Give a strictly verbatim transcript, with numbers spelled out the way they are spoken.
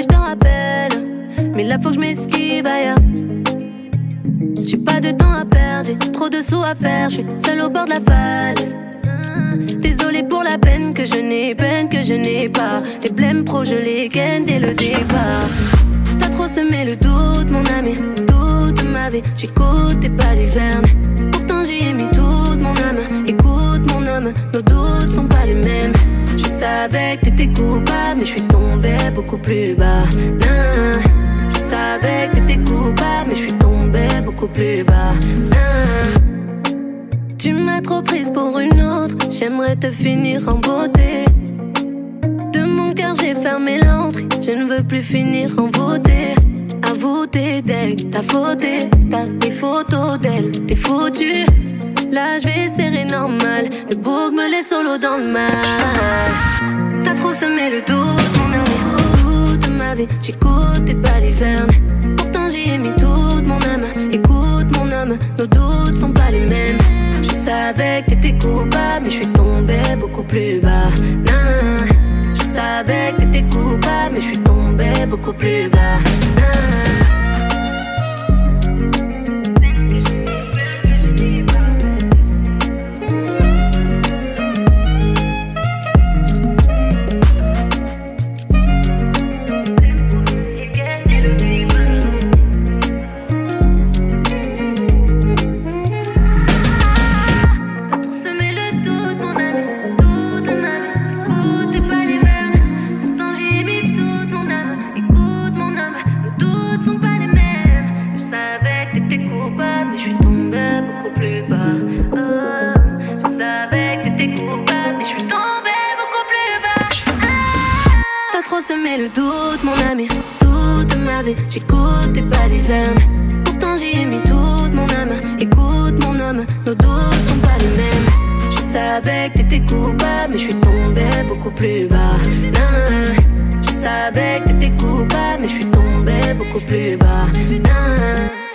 je te rappelle, mais là faut que je m'esquive ailleurs. J'ai pas de temps à perdre, j'ai trop de sous à faire, je suis seule au bord de la falaise. Désolée pour la peine que je n'ai, peine que je n'ai pas. Les blèmes pro je les gagne dès le départ. T'as trop semé le doute mon ami, toute ma vie j'écoute tes balivernes. Pourtant j'y ai mis toute mon âme. Écoute mon homme, nos doutes sont pas les mêmes. Je savais que t'étais coupable, mais je suis tombée beaucoup plus bas. Nah. Je savais que t'étais coupable, mais je suis tombée beaucoup plus bas. Nah. Tu m'as trop prise pour une autre, j'aimerais te finir en beauté. De mon cœur j'ai fermé l'entrée, je ne veux plus finir envoûtée. Avoue tes decks, t'as fauté, t'as des photos d'elle, t'es foutu. Là je vais serrer normal, le bouc me laisse solo dans le mal. T'as trop semé le doute mon ami, toute ma vie j'écoute tes balivernes. Pourtant j'y ai mis toute mon âme, écoute mon homme, nos doutes sont pas les mêmes. Je savais que t'étais coupable, mais je suis tombée beaucoup plus bas. Nah. Je savais que t'étais coupable, mais je suis tombée beaucoup plus bas. Nah. Semé le doute mon ami, toute ma vie j'écoute tes balivernes. Pourtant j'y ai mis toute mon âme, écoute mon homme, nos doutes sont pas les mêmes. Je savais que t'étais coupable, mais je suis tombée beaucoup plus bas. Nah. Je savais que t'étais coupable, mais je suis tombée beaucoup plus bas. Nah.